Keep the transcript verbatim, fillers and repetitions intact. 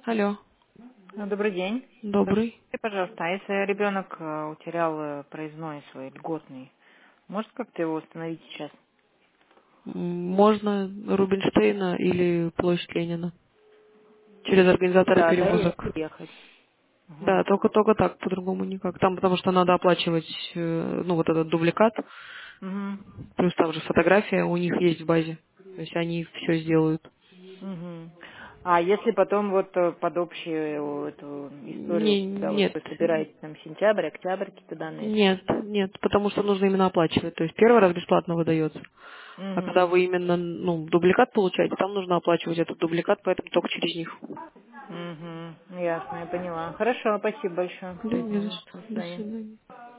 Алло, Ну, добрый день. добрый. Скажите, пожалуйста, а если ребенок э, утерял э, проездной свой льготный, может как-то его установить сейчас? М, Можно Рубинштейна или площадь Ленина через организатора Да, да, перевозок. если ехать. Да, Мгм. только только так, по-другому никак. Там потому что надо оплачивать, э, ну вот этот дубликат, Мгм. плюс там же фотография у них есть в базе. То есть они все сделают. Мгм. А если потом вот э, под общую эту историю, Не, когда вот нет, вы собираете там сентябрь, октябрь какие-то данные? нет, нет, потому что нужно именно оплачивать. То есть первый раз бесплатно выдается. А когда Угу. вы именно ну, дубликат получаете, там нужно оплачивать этот дубликат, поэтому только через них. Угу. Ясно, я поняла. Хорошо, спасибо большое. Да, не за Мгм. что. До До свидания. свидания.